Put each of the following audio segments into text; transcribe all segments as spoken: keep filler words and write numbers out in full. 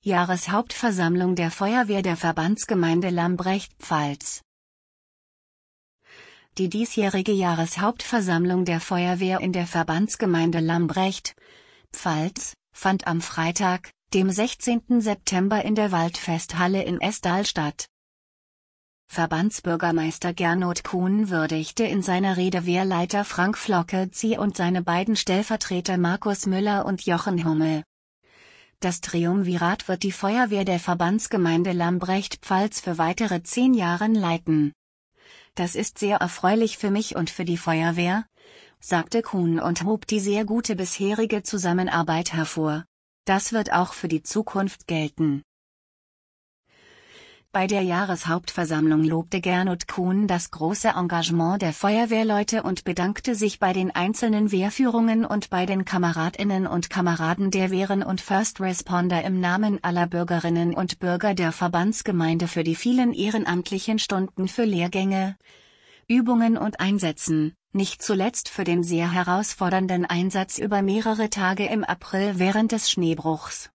Jahreshauptversammlung der Feuerwehr der Verbandsgemeinde Lambrecht-Pfalz. Die diesjährige Jahreshauptversammlung der Feuerwehr in der Verbandsgemeinde Lambrecht-Pfalz fand am Freitag, dem sechzehnten September in der Waldfesthalle in Esdal statt. Verbandsbürgermeister Gernot Kuhn würdigte in seiner Rede Wehrleiter Frank Flockezi und seine beiden Stellvertreter Markus Müller und Jochen Hummel. Das Triumvirat wird die Feuerwehr der Verbandsgemeinde Lambrecht-Pfalz für weitere zehn Jahre leiten. Das ist sehr erfreulich für mich und für die Feuerwehr, sagte Kuhn und hob die sehr gute bisherige Zusammenarbeit hervor. Das wird auch für die Zukunft gelten. Bei der Jahreshauptversammlung lobte Gernot Kuhn das große Engagement der Feuerwehrleute und bedankte sich bei den einzelnen Wehrführungen und bei den Kameradinnen und Kameraden der Wehren und First Responder im Namen aller Bürgerinnen und Bürger der Verbandsgemeinde für die vielen ehrenamtlichen Stunden für Lehrgänge, Übungen und Einsätzen, nicht zuletzt für den sehr herausfordernden Einsatz über mehrere Tage im April während des Schneebruchs.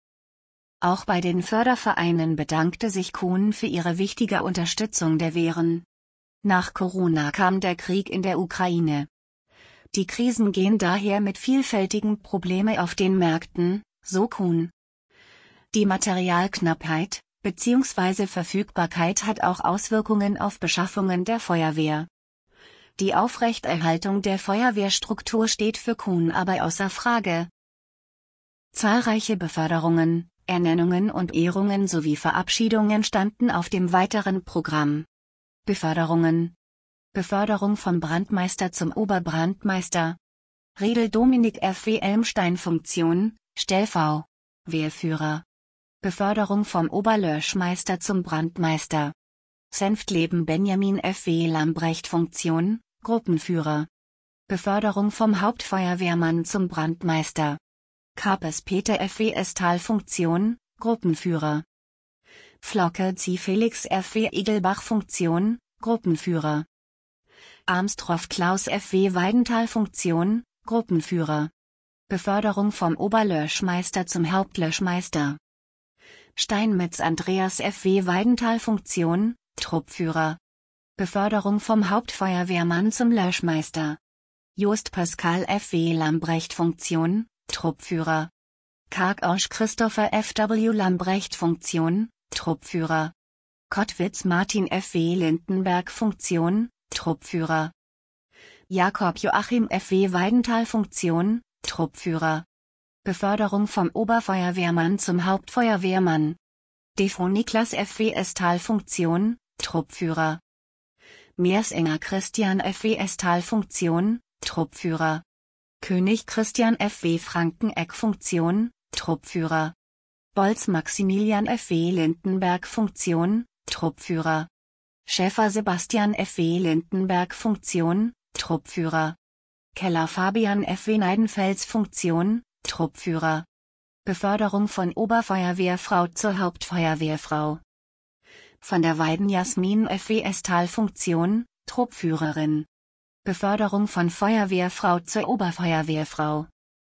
Auch bei den Fördervereinen bedankte sich Kuhn für ihre wichtige Unterstützung der Wehren. Nach Corona kam der Krieg in der Ukraine. Die Krisen gehen daher mit vielfältigen Problemen auf den Märkten, so Kuhn. Die Materialknappheit bzw. Verfügbarkeit hat auch Auswirkungen auf Beschaffungen der Feuerwehr. Die Aufrechterhaltung der Feuerwehrstruktur steht für Kuhn aber außer Frage. Zahlreiche Beförderungen, Ernennungen und Ehrungen sowie Verabschiedungen standen auf dem weiteren Programm. Beförderungen. Beförderung vom Brandmeister zum Oberbrandmeister. Riedel Dominik F W Elmstein Funktion, Stellv. Wehrführer. Beförderung vom Oberlöschmeister zum Brandmeister. Senftleben Benjamin F W Lambrecht Funktion, Gruppenführer. Beförderung vom Hauptfeuerwehrmann zum Brandmeister. Kapes Peter F W Estal Funktion, Gruppenführer. Flockezi Felix F W Igelbach Funktion, Gruppenführer. Armstroff Klaus F W Weidenthal Funktion, Gruppenführer. Beförderung vom Oberlöschmeister zum Hauptlöschmeister. Steinmetz Andreas F W Weidenthal Funktion, Truppführer. Beförderung vom Hauptfeuerwehrmann zum Löschmeister. Jost Pascal F W Lambrecht Funktion, Truppführer. Karkosch Christopher F W Lambrecht Funktion, Truppführer. Kottwitz Martin F W Lindenberg Funktion, Truppführer. Jakob Joachim F W Weidenthal Funktion, Truppführer. Beförderung vom Oberfeuerwehrmann zum Hauptfeuerwehrmann. Defo Niklas F W Estal Funktion, Truppführer. Meersenger Christian F W Estal Funktion, Truppführer. König Christian F W Frankeneck Funktion, Truppführer. Bolz Maximilian F W Lindenberg Funktion, Truppführer. Schäfer Sebastian F W Lindenberg Funktion, Truppführer. Keller Fabian F W Neidenfels Funktion, Truppführer. Beförderung von Oberfeuerwehrfrau zur Hauptfeuerwehrfrau. Von der Weiden Jasmin F W Estal Funktion, Truppführerin. Beförderung von Feuerwehrfrau zur Oberfeuerwehrfrau.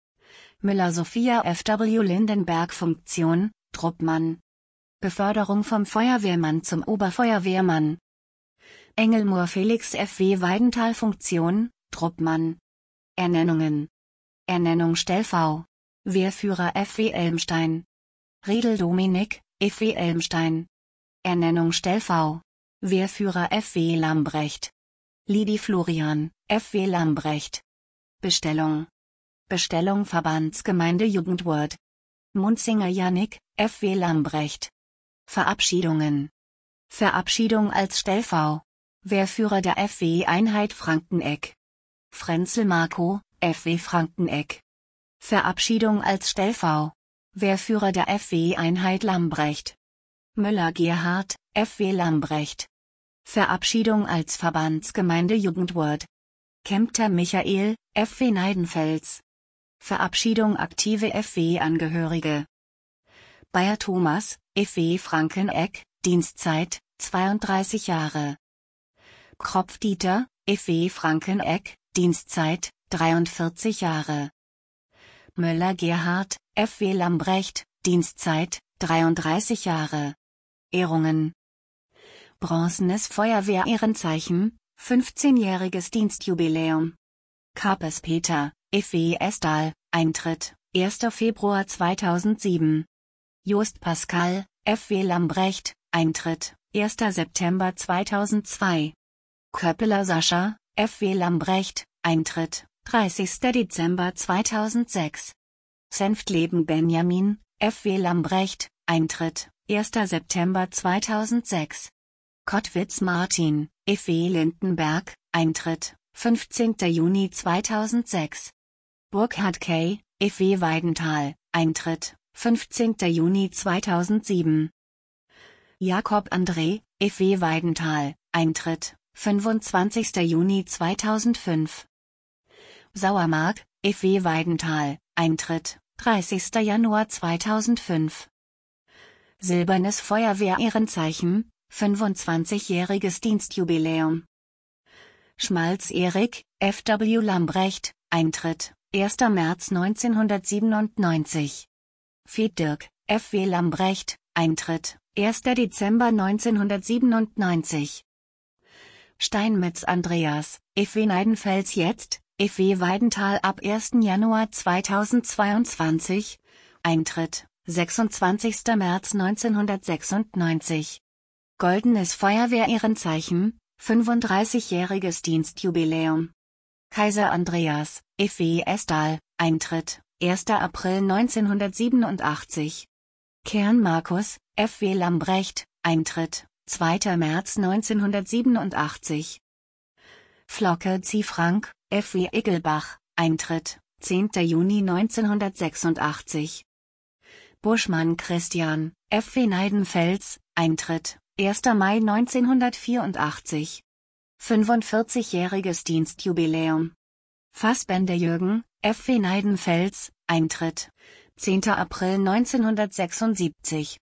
Müller Sophia F W Lindenberg Funktion, Truppmann. Beförderung vom Feuerwehrmann zum Oberfeuerwehrmann. Engelmoor Felix F W Weidenthal Funktion, Truppmann. Ernennungen. Ernennung Stellv. Wehrführer F W Elmstein. Riedel Dominik, F W Elmstein. Ernennung Stellv. Wehrführer F W Lambrecht. Lidi Florian, F W Lambrecht. Bestellung. Bestellung Verbandsgemeinde Jugendwort. Munzinger Jannik, F W Lambrecht. Verabschiedungen. Verabschiedung als Stellv. Wehrführer der F W-Einheit Frankeneck. Frenzel Marco, F W Frankeneck. Verabschiedung als Stellv. Wehrführer der F W-Einheit Lambrecht. Müller Gerhard, F W Lambrecht. Verabschiedung als Verbandsgemeinde Jugendwort. Kempter Michael, F W Neidenfels. Verabschiedung aktive F W-Angehörige. Bayer Thomas, F W Frankeneck, Dienstzeit, zweiunddreißig Jahre. Kropf Dieter, F W Frankeneck, Dienstzeit, dreiundvierzig Jahre. Müller Gerhard, F W Lambrecht, Dienstzeit, dreiunddreißig Jahre. Ehrungen: Bronzenes Feuerwehr-Ehrenzeichen, fünfzehnjähriges Dienstjubiläum. Karpes Peter, F W Estal, Eintritt, erster Februar zweitausendsieben. Jost Pascal, F W Lambrecht, Eintritt, erster September zweitausendzwei. Köppeler Sascha, F W Lambrecht, Eintritt, dreißigster Dezember zweitausendsechs. Senftleben Benjamin, F W Lambrecht, Eintritt, erster September zweitausendsechs. Kottwitz Martin, F W Lindenberg, Eintritt, fünfzehnter Juni zweitausendsechs. Burkhard K., F W Weidenthal, Eintritt, fünfzehnter Juni zweitausendsieben. Jakob André, F W Weidenthal, Eintritt, fünfundzwanzigster Juni zweitausendfünf. Sauermark, F W Weidenthal, Eintritt, dreißigster Januar zweitausendfünf. Silbernes Feuerwehr-Ehrenzeichen, fünfundzwanzigjähriges Dienstjubiläum. Schmalz Erik, F W Lambrecht, Eintritt, erster März neunzehnhundertsiebenundneunzig. Fied Dirk, F W Lambrecht, Eintritt, erster Dezember neunzehnhundertsiebenundneunzig. Steinmetz Andreas, F W Neidenfels jetzt, F W Weidenthal ab erster Januar zweitausendzweiundzwanzig, Eintritt, sechsundzwanzigster März neunzehnhundertsechsundneunzig. Goldenes Feuerwehr-Ehrenzeichen, fünfunddreißigjähriges Dienstjubiläum. Kaiser Andreas, F W Estal, Eintritt, erster April neunzehnhundertsiebenundachtzig. Kern Markus, F W Lambrecht, Eintritt, zweiter März neunzehnhundertsiebenundachtzig. Flocke Ziefrank, F W Iggelbach, Eintritt, zehnter Juni neunzehnhundertsechsundachtzig. Buschmann Christian, F W Neidenfels, Eintritt, erster Mai neunzehnhundertvierundachtzig. fünfundvierzigjähriges Dienstjubiläum. Fassbender Jürgen, F W Neidenfels, Eintritt, zehnter April neunzehnhundertsechsundsiebzig.